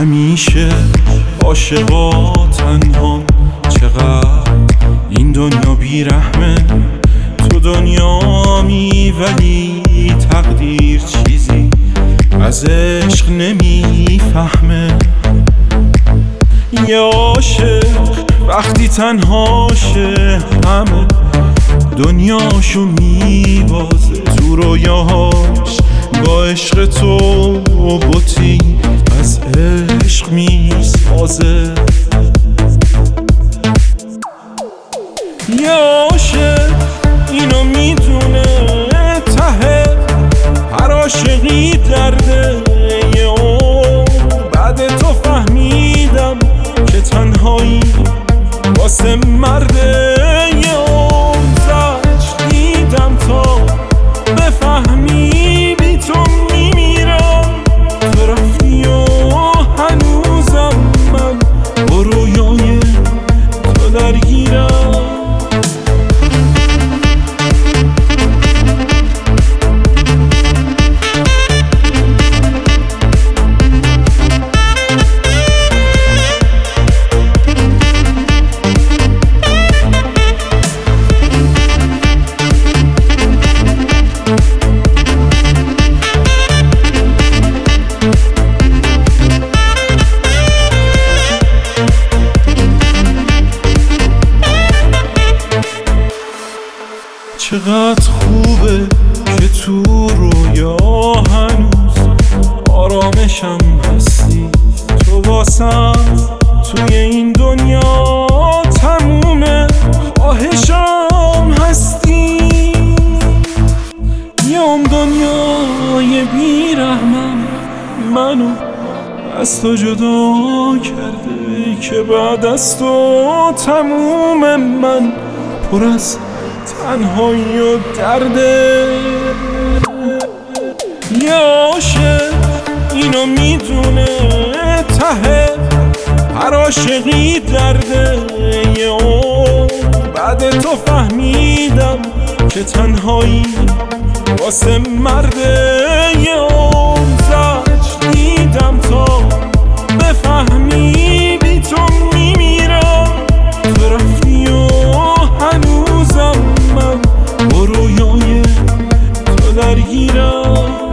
همیشه عاشقا تنها، چقدر این دنیا بیرحمه. تو دنیامی ولی تقدیر چیزی از عشق نمیفهمه. یه عاشق وقتی تنهاشه همه دنیاشو میبازه. تو رویاهاش با عشق تو بطی از عشق میسازه. یه عاشق اینو میدونه ته هر عاشقی درده. یه بعد تو فهمیدم که تنهایی واسه مرده. یه زج دیدم تا بفهمی بی تو میمیرم. تو رفتی و هنوزم من با رویای تو درگیرم. چقدر خوبه که تو رویا هنوز آرامشم هستی. تو واسم توی این دنیا تمومه خواهشم هستی. یه دنیای بیرحمم منو از تو جدا کرده که بعد از تو تموم من پر از تنهایی و درده. یه عاشق اینو میدونه ته هر عاشقی درده. یه بعد تو فهمیدم که تنهایی واسه مرده. یه زج دیدم تا بفهمی بی تو میمیرم. تو رفتی و هنوزم من با رویای تو درگیرم.